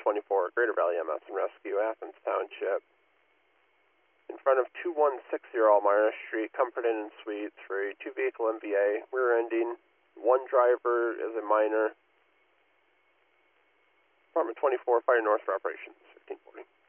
24, Greater Valley MS and Rescue, Athens Township. In front of 2160 Elmira Street, Comfort Inn and Suites for a 2-vehicle MVA, rear-ending. One driver is a minor. Department 24, Fire North for operations, 1540.